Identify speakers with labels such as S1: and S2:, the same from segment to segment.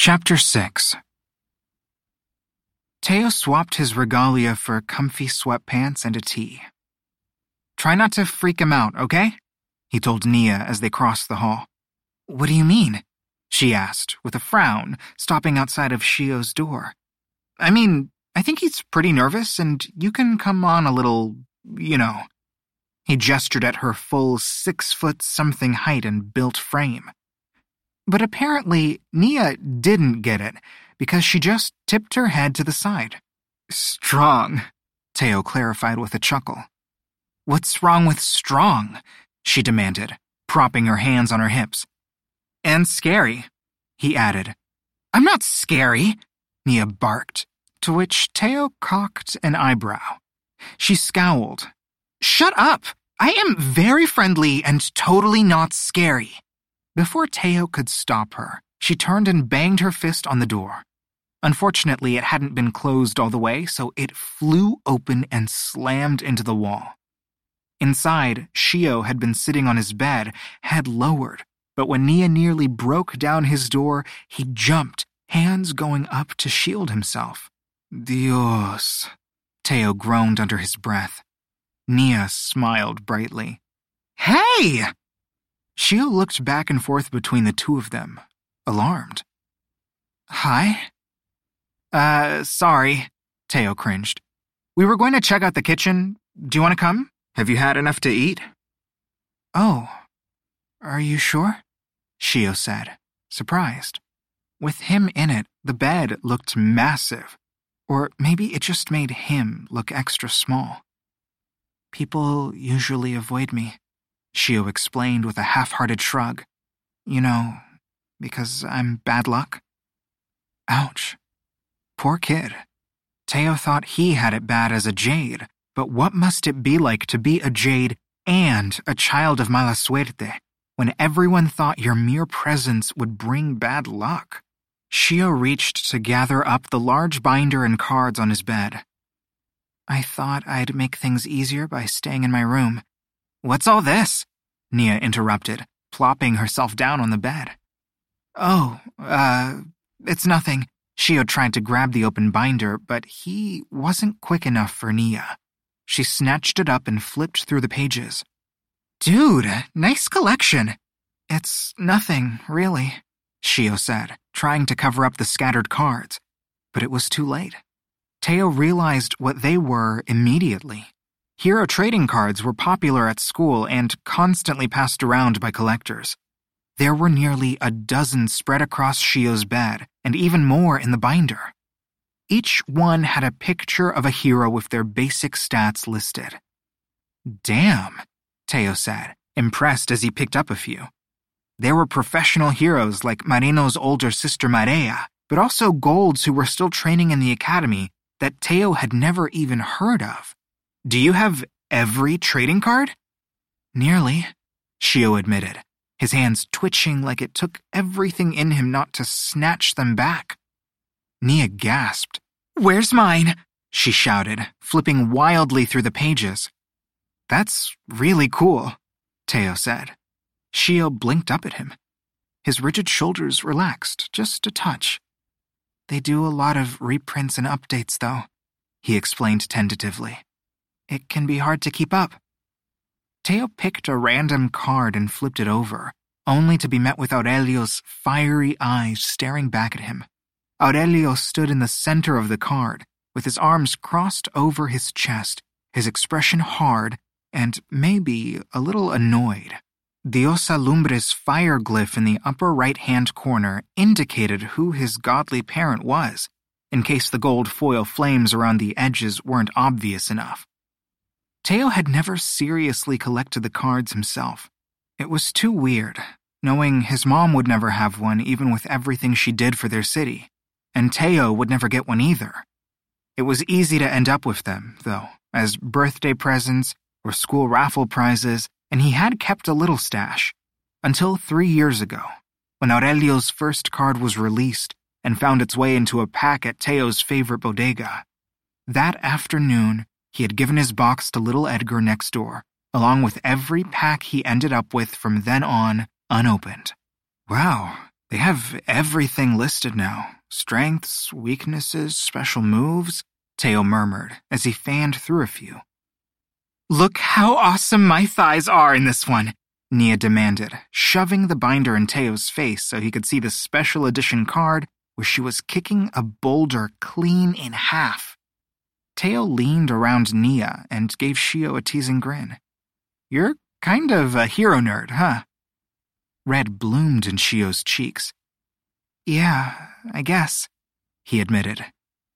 S1: Chapter 6. Teo swapped his regalia for comfy sweatpants and a tee. "Try not to freak him out, okay?" he told Nia as they crossed the hall. "What do you mean?" she asked, with a frown, stopping outside of Shio's door. "I mean, I think he's pretty nervous, and you can come on a little, you know." He gestured at her full 6-foot-something height and built frame. But apparently, Nia didn't get it, because she just tipped her head to the side. "Strong," Teo clarified with a chuckle. "What's wrong with strong?" she demanded, propping her hands on her hips. "And scary," he added. "I'm not scary," Nia barked, to which Teo cocked an eyebrow. She scowled. "Shut up! I am very friendly and totally not scary." Before Teo could stop her, she turned and banged her fist on the door. Unfortunately, it hadn't been closed all the way, so it flew open and slammed into the wall. Inside, Shio had been sitting on his bed, head lowered, but when Nia nearly broke down his door, he jumped, hands going up to shield himself. "Dios," Teo groaned under his breath. Nia smiled brightly. "Hey!" Shio looked back and forth between the two of them, alarmed. "Hi?" Sorry," Teo cringed. "We were going to check out the kitchen. Do you want to come? Have you had enough to eat?" "Oh, are you sure?" Shio said, surprised. With him in it, the bed looked massive. Or maybe it just made him look extra small. "People usually avoid me," Shio explained with a half-hearted shrug. "You know, because I'm bad luck." Ouch. Poor kid. Teo thought he had it bad as a jade, but what must it be like to be a jade and a child of mala suerte when everyone thought your mere presence would bring bad luck? Shio reached to gather up the large binder and cards on his bed. "I thought I'd make things easier by staying in my room." "What's all this?" Nia interrupted, plopping herself down on the bed. "Oh, it's nothing." Shio tried to grab the open binder, but he wasn't quick enough for Nia. She snatched it up and flipped through the pages. "Dude, nice collection." "It's nothing, really," Shio said, trying to cover up the scattered cards. But it was too late. Teo realized what they were immediately. Hero trading cards were popular at school and constantly passed around by collectors. There were nearly a dozen spread across Shio's bed, and even more in the binder. Each one had a picture of a hero with their basic stats listed. "Damn," Teo said, impressed as he picked up a few. There were professional heroes like Marino's older sister Marea, but also golds who were still training in the academy that Teo had never even heard of. "Do you have every trading card?" "Nearly," Shio admitted, his hands twitching like it took everything in him not to snatch them back. Nia gasped. "Where's mine?" she shouted, flipping wildly through the pages. "That's really cool," Teo said. Shio blinked up at him. His rigid shoulders relaxed just a touch. "They do a lot of reprints and updates, though," he explained tentatively. "It can be hard to keep up." Teo picked a random card and flipped it over, only to be met with Aurelio's fiery eyes staring back at him. Aurelio stood in the center of the card, with his arms crossed over his chest, his expression hard and maybe a little annoyed. Diosa Lumbre's fire glyph in the upper right-hand corner indicated who his godly parent was, in case the gold foil flames around the edges weren't obvious enough. Teo had never seriously collected the cards himself. It was too weird, knowing his mom would never have one even with everything she did for their city, and Teo would never get one either. It was easy to end up with them, though, as birthday presents or school raffle prizes, and he had kept a little stash, until 3 years ago, when Aurelio's first card was released and found its way into a pack at Teo's favorite bodega. That afternoon, he had given his box to little Edgar next door, along with every pack he ended up with from then on, unopened. "Wow, They have everything listed now. Strengths, weaknesses, special moves, Teo murmured as he fanned through a few. Look how awesome my thighs are in this one, Nia demanded, shoving the binder in Teo's face so he could see the special edition card where she was kicking a boulder clean in half. Teo leaned around Nia and gave Shio a teasing grin. You're kind of a hero nerd, huh? Red bloomed in Shio's cheeks. Yeah, I guess, he admitted.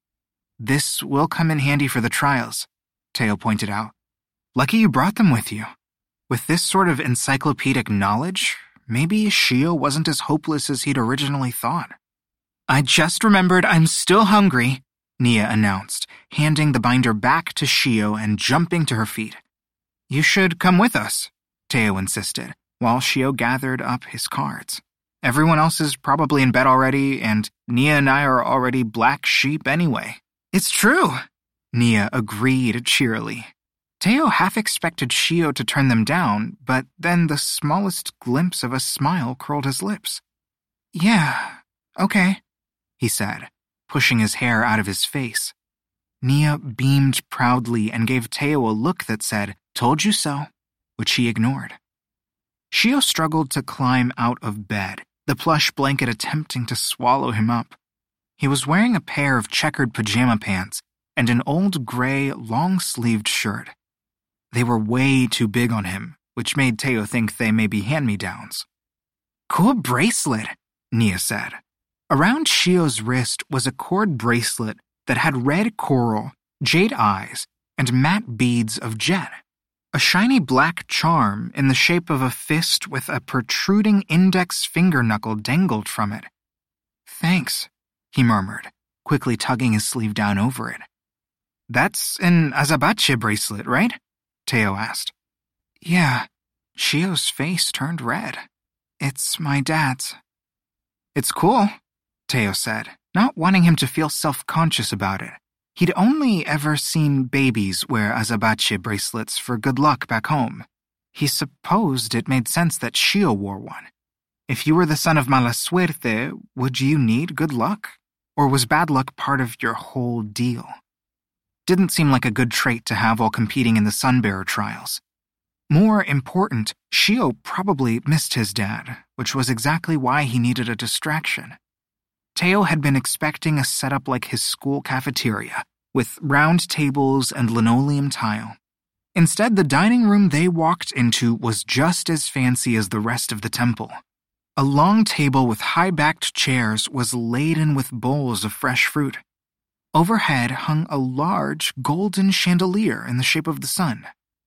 S1: This will come in handy for the trials, Teo pointed out. Lucky you brought them with you. With this sort of encyclopedic knowledge, maybe Shio wasn't as hopeless as he'd originally thought. I just remembered I'm still hungry, Nia announced, handing the binder back to Shio and jumping to her feet. You should come with us, Teo insisted, while Shio gathered up his cards. Everyone else is probably in bed already, and Nia and I are already black sheep anyway. It's true, Nia agreed cheerily. Teo half expected Shio to turn them down, but then the smallest glimpse of a smile curled his lips. Yeah, okay, he said, pushing his hair out of his face. Nia beamed proudly and gave Teo a look that said, "Told you so," which he ignored. Shio struggled to climb out of bed, the plush blanket attempting to swallow him up. He was wearing a pair of checkered pajama pants and an old gray, long-sleeved shirt. They were way too big on him, which made Teo think they may be hand-me-downs. Cool bracelet, Nia said. Around Shio's wrist was a cord bracelet that had red coral, jade eyes, and matte beads of jet. A shiny black charm in the shape of a fist with a protruding index finger knuckle dangled from it. Thanks, he murmured, quickly tugging his sleeve down over it. That's an azabache bracelet, right? Teo asked. Yeah. Shio's face turned red. It's my dad's. It's cool, Teo said, not wanting him to feel self-conscious about it. He'd only ever seen babies wear azabache bracelets for good luck back home. He supposed it made sense that Shio wore one. If you were the son of mala suerte, would you need good luck? Or was bad luck part of your whole deal? Didn't seem like a good trait to have while competing in the Sunbearer trials. More important, Shio probably missed his dad, which was exactly why he needed a distraction. Teo had been expecting a setup like his school cafeteria, with round tables and linoleum tile. Instead, the dining room they walked into was just as fancy as the rest of the temple. A long table with high-backed chairs was laden with bowls of fresh fruit. Overhead hung a large golden chandelier in the shape of the sun.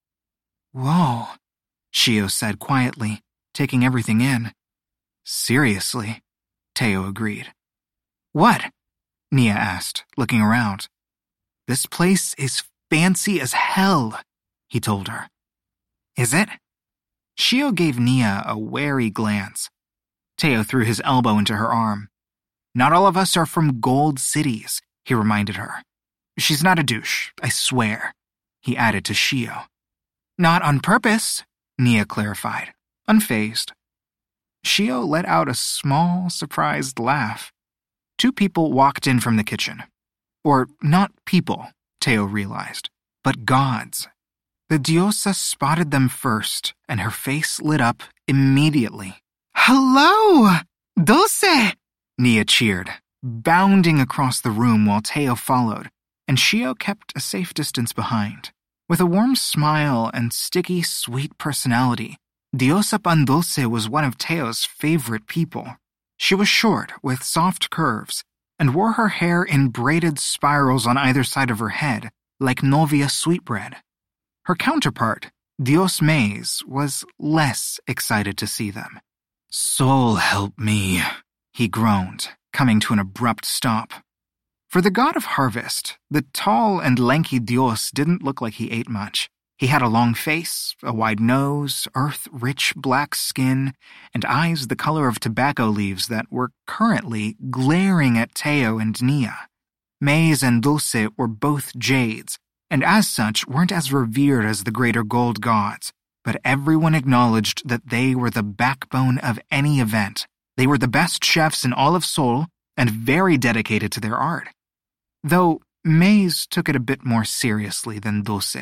S1: Whoa, Shio said quietly, taking everything in. Seriously, Teo agreed. What? Nia asked, looking around. This place is fancy as hell, he told her. Is it? Shio gave Nia a wary glance. Teo threw his elbow into her arm. Not all of us are from gold cities, he reminded her. She's not a douche, I swear, he added to Shio. Not on purpose, Nia clarified, unfazed. Shio let out a small, surprised laugh. Two people walked in from the kitchen. Or not people, Teo realized, but gods. The diosa spotted them first, and her face lit up immediately. Hello, Dulce! Nia cheered, bounding across the room while Teo followed, and Shio kept a safe distance behind. With a warm smile and sticky, sweet personality, Diosa Pan Dulce was one of Teo's favorite people. She was short, with soft curves, and wore her hair in braided spirals on either side of her head, like Novia sweetbread. Her counterpart, Dios Mays, was less excited to see them. Soul help me, he groaned, coming to an abrupt stop. For the god of harvest, the tall and lanky Dios didn't look like he ate much. He had a long face, a wide nose, earth-rich black skin, and eyes the color of tobacco leaves that were currently glaring at Teo and Nia. Mays and Dulce were both jades, and as such weren't as revered as the greater gold gods, but everyone acknowledged that they were the backbone of any event. They were the best chefs in all of Seoul and very dedicated to their art. Though Maze took it a bit more seriously than Dulce.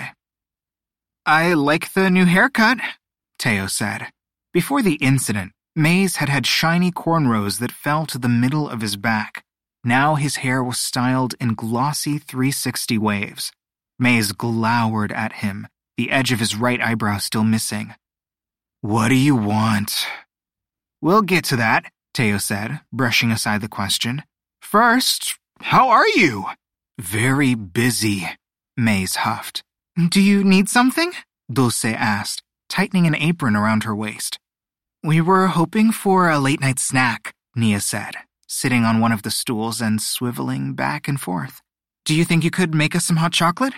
S1: I like the new haircut, Teo said. Before the incident, Maze had had shiny cornrows that fell to the middle of his back. Now his hair was styled in glossy 360 waves. Maze glowered at him, the edge of his right eyebrow still missing. What do you want? We'll get to that, Teo said, brushing aside the question. First, how are you? Very busy, Maze huffed. Do you need something? Dulce asked, tightening an apron around her waist. We were hoping for a late-night snack, Nia said, sitting on one of the stools and swiveling back and forth. Do you think you could make us some hot chocolate?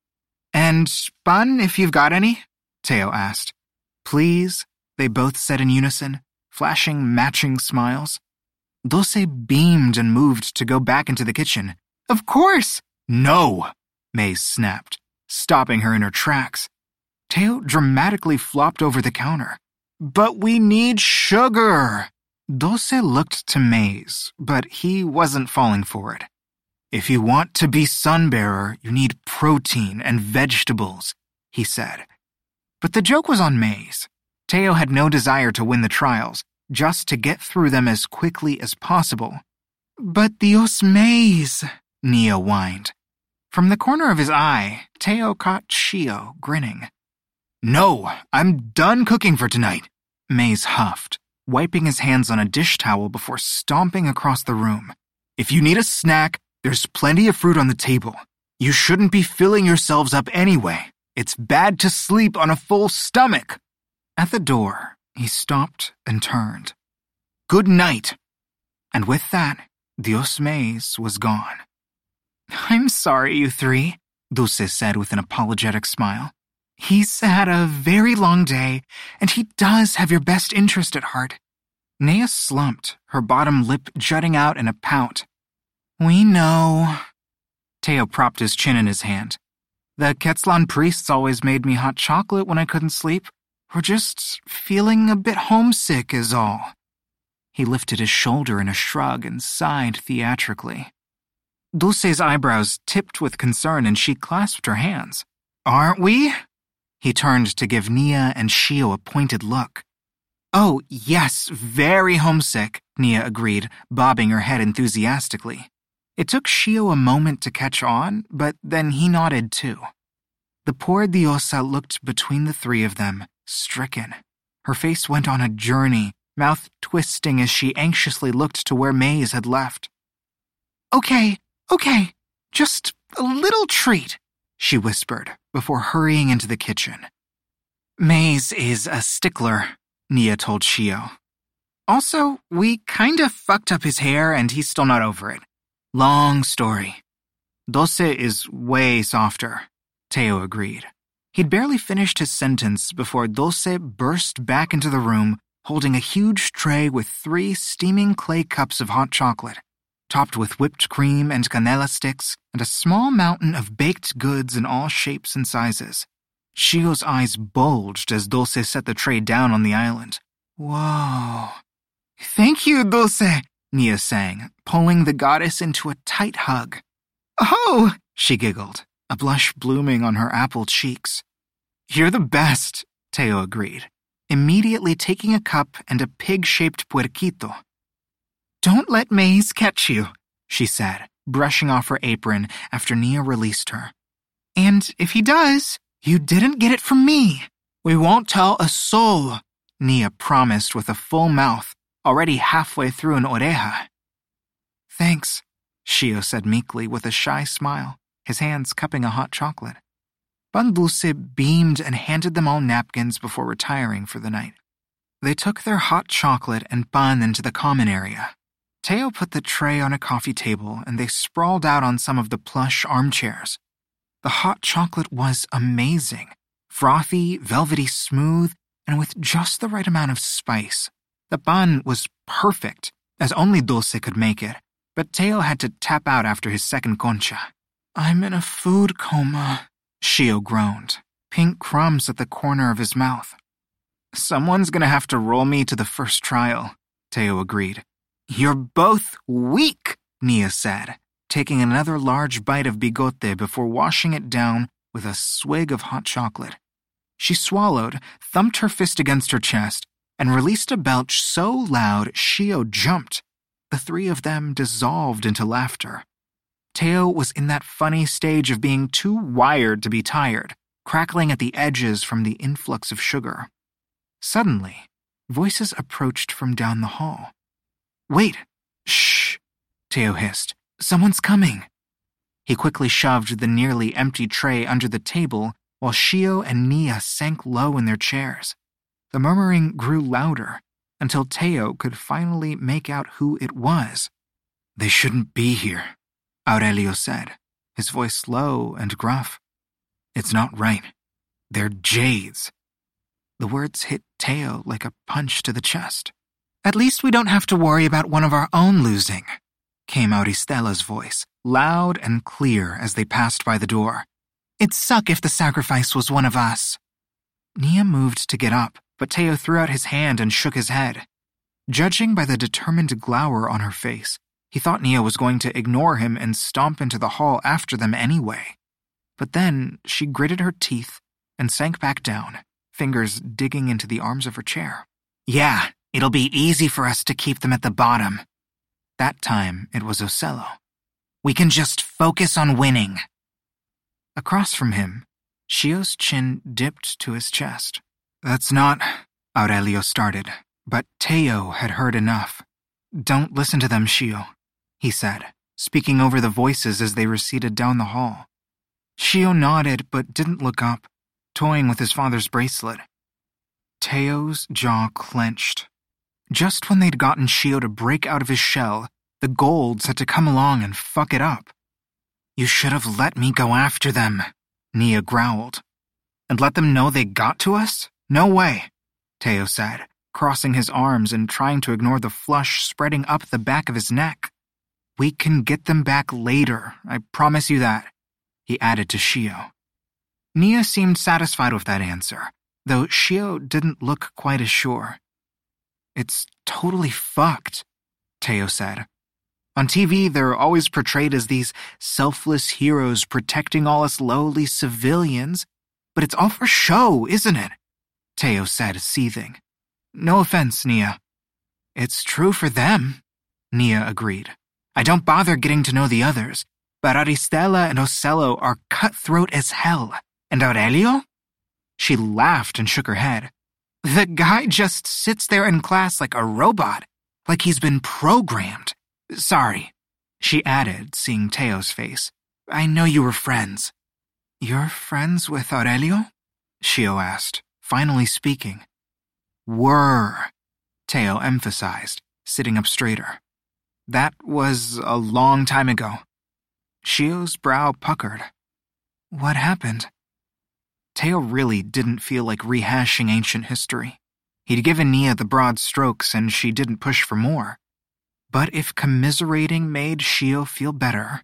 S1: And bun, if you've got any? Teo asked. Please, they both said in unison, flashing matching smiles. Dulce beamed and moved to go back into the kitchen. Of course! No! Maze snapped, stopping her in her tracks. Teo dramatically flopped over the counter. But we need sugar! Dulce looked to Maze, but he wasn't falling for it. If you want to be Sunbearer, you need protein and vegetables, he said. But the joke was on Maze. Teo had no desire to win the trials, just to get through them as quickly as possible. But Dios Maze, Nia whined. From the corner of his eye, Teo caught Shio grinning. No, I'm done cooking for tonight, Maze huffed, wiping his hands on a dish towel before stomping across the room. If you need a snack, there's plenty of fruit on the table. You shouldn't be filling yourselves up anyway. It's bad to sleep on a full stomach. At the door, he stopped and turned. Good night. And with that, Dios Maze was gone. I'm sorry, you three, Dulce said with an apologetic smile. He's had a very long day, and he does have your best interest at heart. Nea slumped, her bottom lip jutting out in a pout. We know. Teo propped his chin in his hand. The Quetzlan priests always made me hot chocolate when I couldn't sleep. We're just feeling a bit homesick is all. He lifted his shoulder in a shrug and sighed theatrically. Dulce's eyebrows tipped with concern and she clasped her hands. Aren't we? He turned to give Nia and Shio a pointed look. Oh, yes, very homesick, Nia agreed, bobbing her head enthusiastically. It took Shio a moment to catch on, but then he nodded too. The poor Diosa looked between the three of them, stricken. Her face went on a journey, mouth twisting as she anxiously looked to where Maze had left. Okay, just a little treat, she whispered before hurrying into the kitchen. Maze is a stickler, Nia told Shio. Also, we kinda fucked up his hair and he's still not over it. Long story. Dulce is way softer, Teo agreed. He'd barely finished his sentence before Dulce burst back into the room, holding a huge tray with 3 steaming clay cups of hot chocolate, topped with whipped cream and canela sticks, and a small mountain of baked goods in all shapes and sizes. Shio's eyes bulged as Dulce set the tray down on the island. Whoa. Thank you, Dulce, Nia sang, pulling the goddess into a tight hug. Oh, she giggled, a blush blooming on her apple cheeks. You're the best, Teo agreed, immediately taking a cup and a pig-shaped puerquito. Don't let Maze catch you, she said, brushing off her apron after Nia released her. And if he does, you didn't get it from me. We won't tell a soul, Nia promised with a full mouth, already halfway through an oreja. Thanks, Shio said meekly with a shy smile, his hands cupping a hot chocolate. Ban Dulce beamed and handed them all napkins before retiring for the night. They took their hot chocolate and pan into the common area. Teo put the tray on a coffee table and they sprawled out on some of the plush armchairs. The hot chocolate was amazing, frothy, velvety smooth, and with just the right amount of spice. The pan was perfect, as only Dulce could make it, but Teo had to tap out after his second concha. I'm in a food coma, Shio groaned, pink crumbs at the corner of his mouth. Someone's gonna have to roll me to the first trial, Teo agreed. You're both weak, Nia said, taking another large bite of bigote before washing it down with a swig of hot chocolate. She swallowed, thumped her fist against her chest, and released a belch so loud Shio jumped. The three of them dissolved into laughter. Teo was in that funny stage of being too wired to be tired, crackling at the edges from the influx of sugar. Suddenly, voices approached from down the hall. Wait, shh, Teo hissed. Someone's coming. He quickly shoved the nearly empty tray under the table while Shio and Nia sank low in their chairs. The murmuring grew louder until Teo could finally make out who it was. They shouldn't be here, Aurelio said, his voice low and gruff. It's not right. They're jades. The words hit Teo like a punch to the chest. At least we don't have to worry about one of our own losing, came Auristella's voice, loud and clear as they passed by the door. It'd suck if the sacrifice was one of us. Nia moved to get up, but Teo threw out his hand and shook his head. Judging by the determined glower on her face, he thought Nia was going to ignore him and stomp into the hall after them anyway. But then she gritted her teeth and sank back down, fingers digging into the arms of her chair. Yeah, it'll be easy for us to keep them at the bottom. That time it was Ocello. We can just focus on winning. Across from him, Shio's chin dipped to his chest. That's not, Aurelio started, but Teo had heard enough. Don't listen to them, Shio, he said, speaking over the voices as they receded down the hall. Shio nodded but didn't look up, toying with his father's bracelet. Teo's jaw clenched. Just when they'd gotten Shio to break out of his shell, the Golds had to come along and fuck it up. You should have let me go after them, Nia growled. And let them know they got to us? No way, Teo said, crossing his arms and trying to ignore the flush spreading up the back of his neck. We can get them back later, I promise you that, he added to Shio. Nia seemed satisfied with that answer, though Shio didn't look quite as sure. It's totally fucked, Teo said. On TV, they're always portrayed as these selfless heroes protecting all us lowly civilians, but it's all for show, isn't it? Teo said, seething. No offense, Nia. It's true for them, Nia agreed. I don't bother getting to know the others, but Auristela and Ocello are cutthroat as hell. And Aurelio? She laughed and shook her head. The guy just sits there in class like a robot, like he's been programmed. Sorry, she added, seeing Teo's face. I know you were friends. You're friends with Aurelio? Shio asked, finally speaking. Were, Teo emphasized, sitting up straighter. That was a long time ago. Shio's brow puckered. What happened? Teo really didn't feel like rehashing ancient history. He'd given Nia the broad strokes and she didn't push for more. But if commiserating made Shio feel better...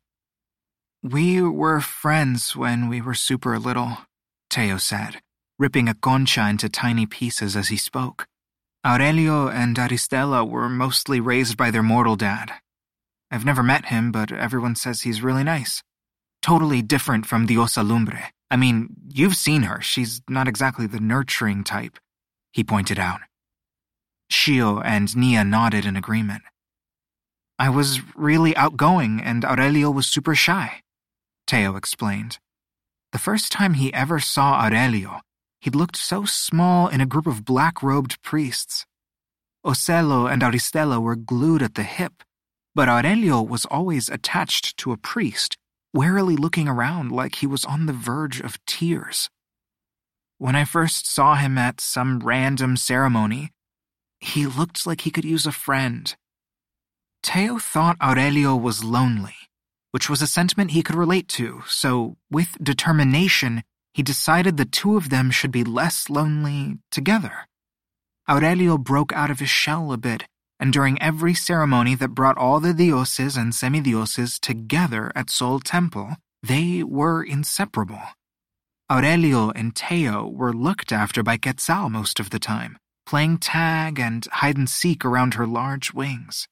S1: We were friends when we were super little, Teo said, ripping a concha into tiny pieces as he spoke. Aurelio and Auristela were mostly raised by their mortal dad. I've never met him, but everyone says he's really nice. Totally different from Diosa Lumbre. I mean, you've seen her. She's not exactly the nurturing type, he pointed out. Shio and Nia nodded in agreement. I was really outgoing and Aurelio was super shy, Teo explained. The first time he ever saw Aurelio, he'd looked so small in a group of black-robed priests. Ocello and Auristela were glued at the hip, but Aurelio was always attached to a priest, warily looking around like he was on the verge of tears. When I first saw him at some random ceremony, he looked like he could use a friend. Teo thought Aurelio was lonely, which was a sentiment he could relate to, so with determination, he decided the two of them should be less lonely together. Aurelio broke out of his shell a bit, and during every ceremony that brought all the dioses and semidioses together at Sol Temple, they were inseparable. Aurelio and Teo were looked after by Quetzal most of the time, playing tag and hide-and-seek around her large wings.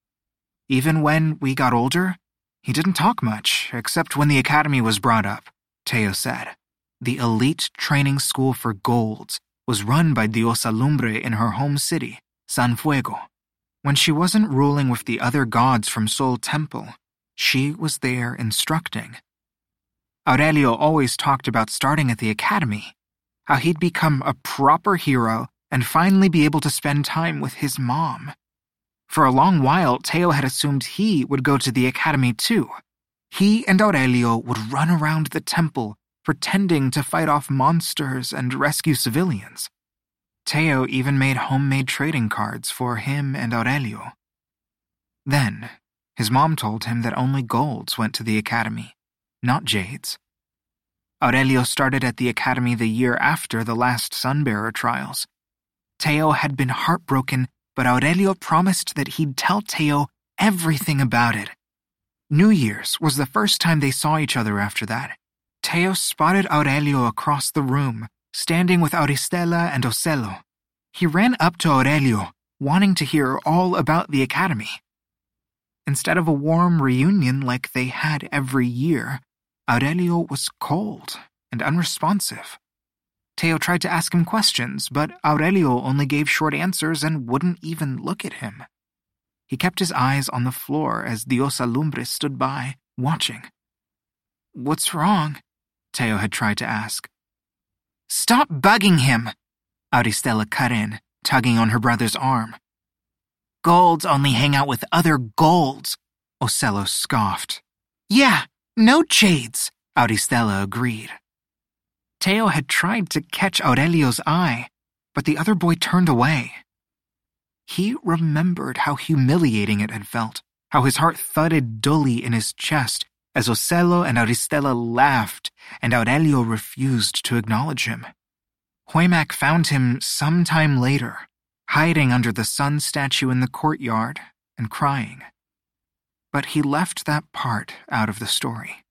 S1: Even when we got older, he didn't talk much, except when the academy was brought up, Teo said. The elite training school for golds was run by Diosa Lumbre in her home city, San Fuego. When she wasn't ruling with the other gods from Sol Temple, she was there instructing. Aurelio always talked about starting at the academy, how he'd become a proper hero and finally be able to spend time with his mom. For a long while, Teo had assumed he would go to the academy too. He and Aurelio would run around the temple, pretending to fight off monsters and rescue civilians. Teo even made homemade trading cards for him and Aurelio. Then, his mom told him that only golds went to the academy, not jades. Aurelio started at the academy the year after the last Sunbearer trials. Teo had been heartbroken, but Aurelio promised that he'd tell Teo everything about it. New Year's was the first time they saw each other after that. Teo spotted Aurelio across the room, standing with Auristela and Ocello. He ran up to Aurelio, wanting to hear all about the academy. Instead of a warm reunion like they had every year, Aurelio was cold and unresponsive. Teo tried to ask him questions, but Aurelio only gave short answers and wouldn't even look at him. He kept his eyes on the floor as Diosa Lumbre stood by, watching. "What's wrong?" Teo had tried to ask. "Stop bugging him!" Auristela cut in, tugging on her brother's arm. "Golds only hang out with other golds," Ocello scoffed. "Yeah, no jades," Auristela agreed. Teo had tried to catch Aurelio's eye, but the other boy turned away. He remembered how humiliating it had felt, how his heart thudded dully in his chest as Ocello and Auristela laughed and Aurelio refused to acknowledge him. Huaymac found him some time later, hiding under the sun statue in the courtyard and crying. But he left that part out of the story.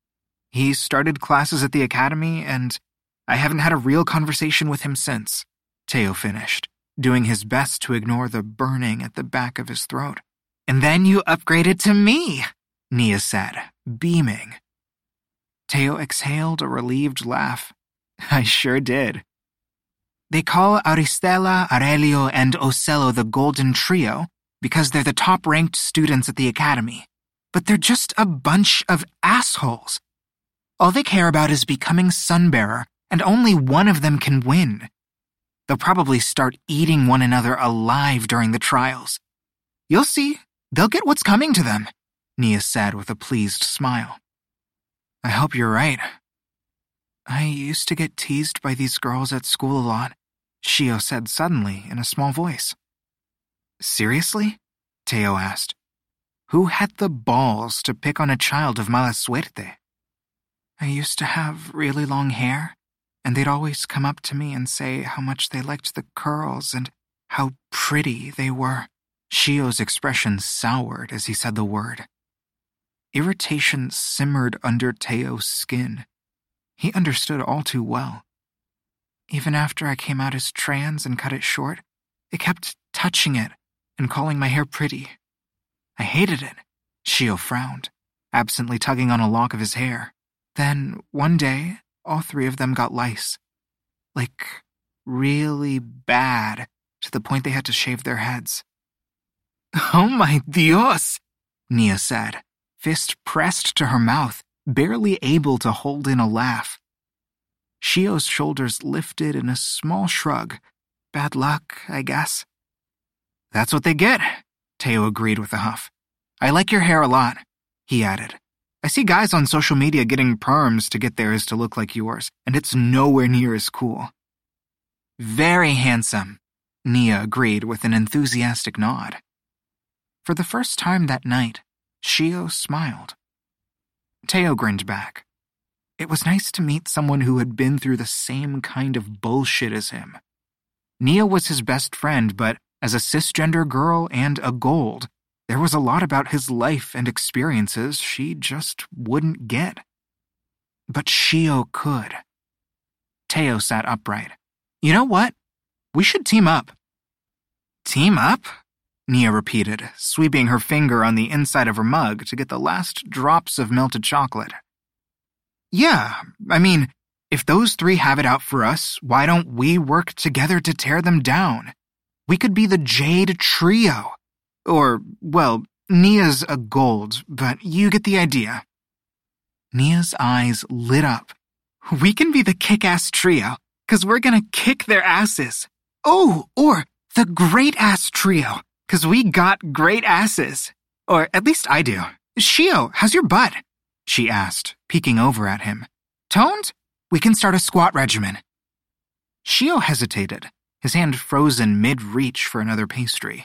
S1: He started classes at the academy, and I haven't had a real conversation with him since, Teo finished, doing his best to ignore the burning at the back of his throat. "And then you upgraded to me," Nia said, beaming. Teo exhaled a relieved laugh. "I sure did." They call Auristela, Aurelio, and Ocello the Golden Trio because they're the top-ranked students at the academy. But they're just a bunch of assholes. All they care about is becoming Sunbearer, and only one of them can win. They'll probably start eating one another alive during the trials. "You'll see, they'll get what's coming to them," Nia said with a pleased smile. "I hope you're right. I used to get teased by these girls at school a lot," Shio said suddenly in a small voice. "Seriously?" Teo asked. Who had the balls to pick on a child of mala suerte? "I used to have really long hair, and they'd always come up to me and say how much they liked the curls and how pretty they were." Shio's expression soured as he said the word. Irritation simmered under Teo's skin. He understood all too well. Even after I came out as trans and cut it short, they kept touching it and calling my hair pretty. I hated it. Shio frowned, absently tugging on a lock of his hair. Then, one day, all three of them got lice. Like, really bad, to the point they had to shave their heads. "Oh my Dios," Nia said, fist pressed to her mouth, barely able to hold in a laugh. Shio's shoulders lifted in a small shrug. "Bad luck, I guess." "That's what they get," Teo agreed with a huff. "I like your hair a lot," he added. "I see guys on social media getting perms to get theirs to look like yours, and it's nowhere near as cool." "Very handsome," Nia agreed with an enthusiastic nod. For the first time that night, Shio smiled. Teo grinned back. It was nice to meet someone who had been through the same kind of bullshit as him. Nia was his best friend, but as a cisgender girl and a gold, there was a lot about his life and experiences she just wouldn't get. But Shio could. Teo sat upright. "You know what? We should team up," Team up? Nia repeated, sweeping her finger on the inside of her mug to get the last drops of melted chocolate. Yeah, I mean, if those three have it out for us, why don't we work together to tear them down? We could be the Jade Trio. Or, well, Nia's a gold, but you get the idea. Nia's eyes lit up. We can be the kick-ass trio, 'cause we're gonna kick their asses. Oh, or the great-ass trio, 'cause we got great asses. Or at least I do. Shio, how's your butt? She asked, peeking over at him. Toned? We can start a squat regimen. Shio hesitated, his hand frozen mid-reach for another pastry.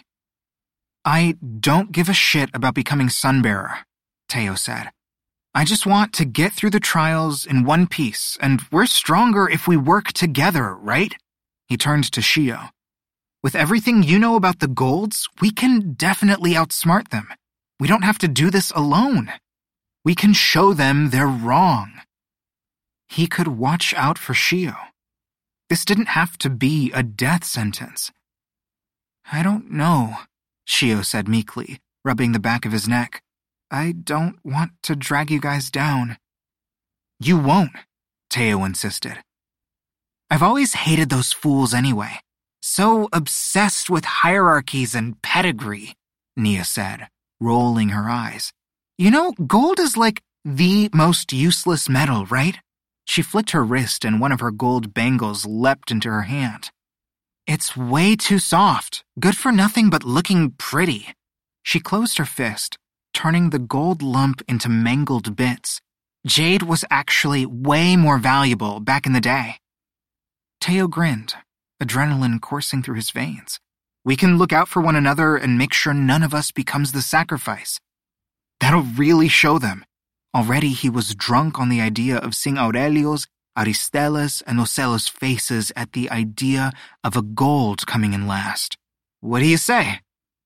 S1: I don't give a shit about becoming Sunbearer, Teo said. I just want to get through the trials in one piece, and we're stronger if we work together, right? He turned to Shio. With everything you know about the Golds, we can definitely outsmart them. We don't have to do this alone. We can show them they're wrong. He could watch out for Shio. This didn't have to be a death sentence. I don't know, Shio said meekly, rubbing the back of his neck. I don't want to drag you guys down. You won't, Teo insisted. I've always hated those fools anyway. So obsessed with hierarchies and pedigree, Nia said, rolling her eyes. You know, gold is like the most useless metal, right? She flicked her wrist and one of her gold bangles leapt into her hand. It's way too soft, good for nothing but looking pretty. She closed her fist, turning the gold lump into mangled bits. Jade was actually way more valuable back in the day. Teo grinned, adrenaline coursing through his veins. We can look out for one another and make sure none of us becomes the sacrifice. That'll really show them. Already he was drunk on the idea of seeing Aurelio's, Aristella's, and Ocelo's faces at the idea of a gold coming in last. What do you say?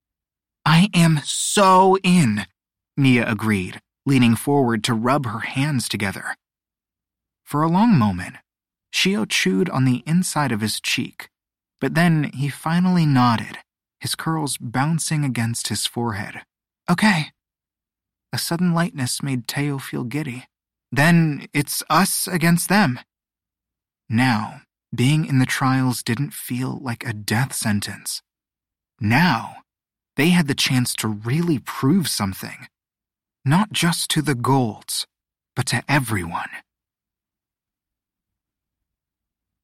S1: I am so in, Nia agreed, leaning forward to rub her hands together. For a long moment, Shio chewed on the inside of his cheek, but then he finally nodded, his curls bouncing against his forehead. Okay. A sudden lightness made Teo feel giddy. Then it's us against them. Now, being in the trials didn't feel like a death sentence. Now, they had the chance to really prove something. Not just to the Golds, but to everyone.